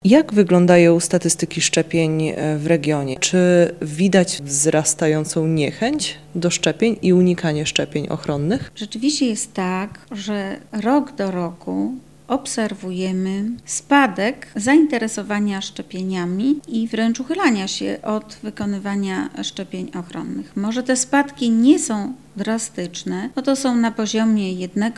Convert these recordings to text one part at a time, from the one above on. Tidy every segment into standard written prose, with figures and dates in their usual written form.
Jak wyglądają statystyki szczepień w regionie? Czy widać wzrastającą niechęć do szczepień i unikanie szczepień ochronnych? Rzeczywiście jest tak, że rok do roku obserwujemy spadek zainteresowania szczepieniami i wręcz uchylania się od wykonywania szczepień ochronnych. Może te spadki nie są drastyczne, bo to są na poziomie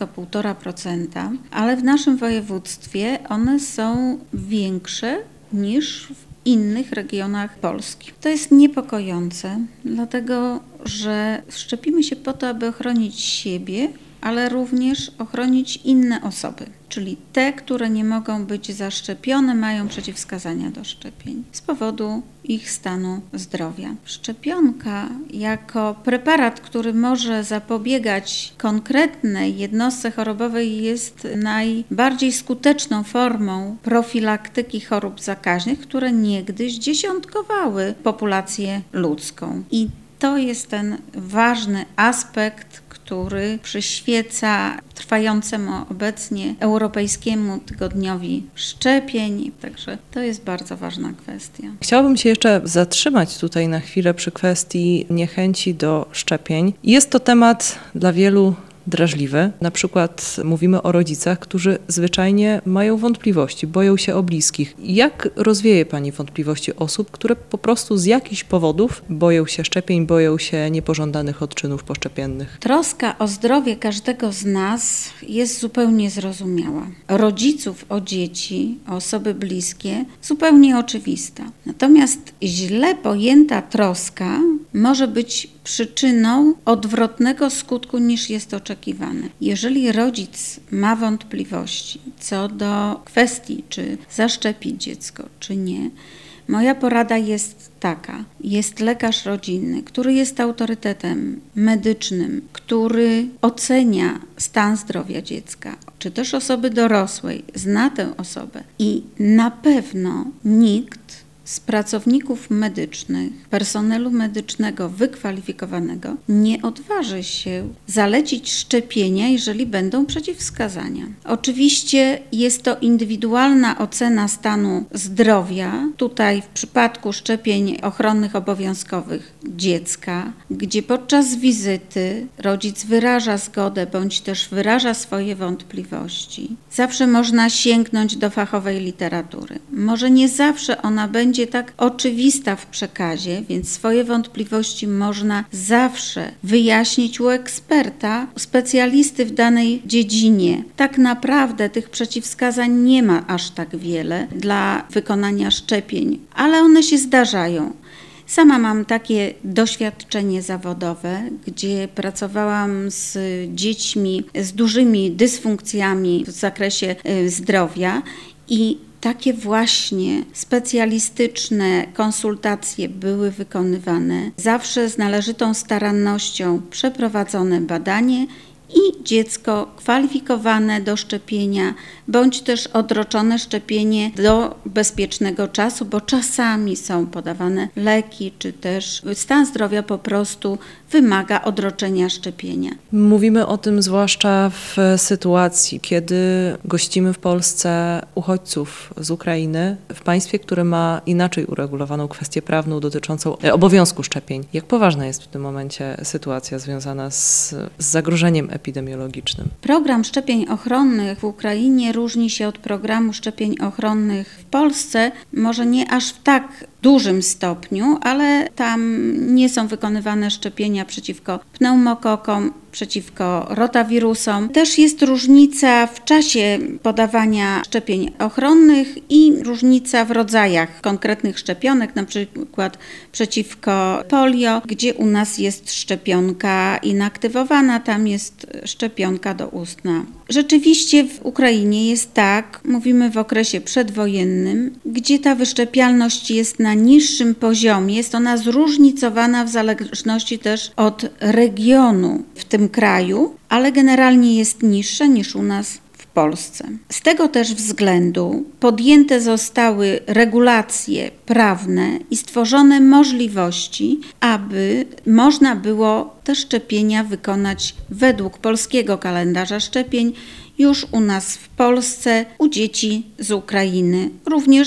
1–1,5%, ale w naszym województwie one są większe niż w innych regionach Polski. To jest niepokojące, dlatego że szczepimy się po to, aby ochronić siebie, ale również ochronić inne osoby, czyli te, które nie mogą być zaszczepione, mają przeciwwskazania do szczepień z powodu ich stanu zdrowia. Szczepionka jako preparat, który może zapobiegać konkretnej jednostce chorobowej, jest najbardziej skuteczną formą profilaktyki chorób zakaźnych, które niegdyś dziesiątkowały populację ludzką. I to jest ten ważny aspekt, który przyświeca trwającemu obecnie Europejskiemu Tygodniowi Szczepień. Także to jest bardzo ważna kwestia. Chciałabym się jeszcze zatrzymać tutaj na chwilę przy kwestii niechęci do szczepień. Jest to temat dla wielu drażliwy. Na przykład mówimy o rodzicach, którzy zwyczajnie mają wątpliwości, boją się o bliskich. Jak rozwieje Pani wątpliwości osób, które po prostu z jakichś powodów boją się szczepień, boją się niepożądanych odczynów poszczepiennych? Troska o zdrowie każdego z nas jest zupełnie zrozumiała. Rodziców o dzieci, o osoby bliskie zupełnie oczywista. Natomiast źle pojęta troska może być przyczyną odwrotnego skutku niż jest oczekiwane. Jeżeli rodzic ma wątpliwości co do kwestii, czy zaszczepić dziecko, czy nie, moja porada jest taka. Jest lekarz rodzinny, który jest autorytetem medycznym, który ocenia stan zdrowia dziecka, czy też osoby dorosłej, zna tę osobę i na pewno nikt z pracowników medycznych, personelu medycznego wykwalifikowanego nie odważy się zalecić szczepienia, jeżeli będą przeciwwskazania. Oczywiście jest to indywidualna ocena stanu zdrowia, tutaj w przypadku szczepień ochronnych obowiązkowych dziecka, gdzie podczas wizyty rodzic wyraża zgodę bądź też wyraża swoje wątpliwości. Zawsze można sięgnąć do fachowej literatury. Może nie zawsze ona będzie tak oczywista w przekazie, więc swoje wątpliwości można zawsze wyjaśnić u eksperta, u specjalisty w danej dziedzinie. Tak naprawdę tych przeciwwskazań nie ma aż tak wiele dla wykonania szczepień, ale one się zdarzają. Sama mam takie doświadczenie zawodowe, gdzie pracowałam z dziećmi z dużymi dysfunkcjami w zakresie zdrowia i takie właśnie specjalistyczne konsultacje były wykonywane. Zawsze z należytą starannością przeprowadzone badanie i dziecko kwalifikowane do szczepienia, bądź też odroczone szczepienie do bezpiecznego czasu, bo czasami są podawane leki, czy też stan zdrowia po prostu wymaga odroczenia szczepienia. Mówimy o tym zwłaszcza w sytuacji, kiedy gościmy w Polsce uchodźców z Ukrainy, w państwie, które ma inaczej uregulowaną kwestię prawną dotyczącą obowiązku szczepień. Jak poważna jest w tym momencie sytuacja związana z zagrożeniem epidemiologicznym? Program szczepień ochronnych w Ukrainie różni się od programu szczepień ochronnych w Polsce, może nie aż w tak dużym stopniu, ale tam nie są wykonywane szczepienia przeciwko pneumokokom, przeciwko rotawirusom. Też jest różnica w czasie podawania szczepień ochronnych i różnica w rodzajach konkretnych szczepionek, na przykład przeciwko polio, gdzie u nas jest szczepionka inaktywowana, tam jest szczepionka doustna. Rzeczywiście w Ukrainie jest tak, mówimy w okresie przedwojennym, gdzie ta wyszczepialność jest na niższym poziomie, jest ona zróżnicowana w zależności też od regionu w tym kraju, ale generalnie jest niższa niż u nas w Polsce. Z tego też względu podjęte zostały regulacje prawne i stworzone możliwości, aby można było te szczepienia wykonać według polskiego kalendarza szczepień już u nas w Polsce, u dzieci z Ukrainy, również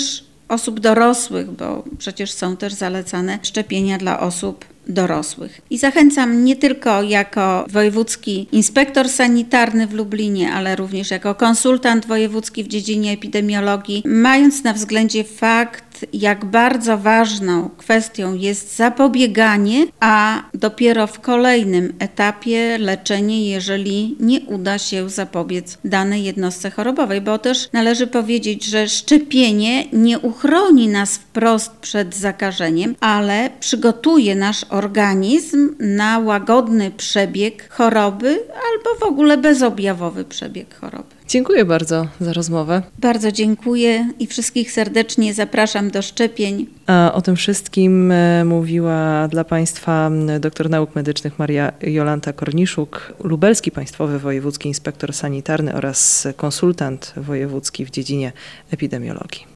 osób dorosłych, bo przecież są też zalecane szczepienia dla osób dorosłych. I zachęcam nie tylko jako wojewódzki inspektor sanitarny w Lublinie, ale również jako konsultant wojewódzki w dziedzinie epidemiologii, mając na względzie fakt, jak bardzo ważną kwestią jest zapobieganie, a dopiero w kolejnym etapie leczenie, jeżeli nie uda się zapobiec danej jednostce chorobowej, bo też należy powiedzieć, że szczepienie nie uchroni nas wprost przed zakażeniem, ale przygotuje nasz organizm na łagodny przebieg choroby albo w ogóle bezobjawowy przebieg choroby. Dziękuję bardzo za rozmowę. Bardzo dziękuję i wszystkich serdecznie zapraszam do szczepień. A o tym wszystkim mówiła dla Państwa doktor nauk medycznych Maria Jolanta Korniszuk, lubelski państwowy wojewódzki inspektor sanitarny oraz konsultant wojewódzki w dziedzinie epidemiologii.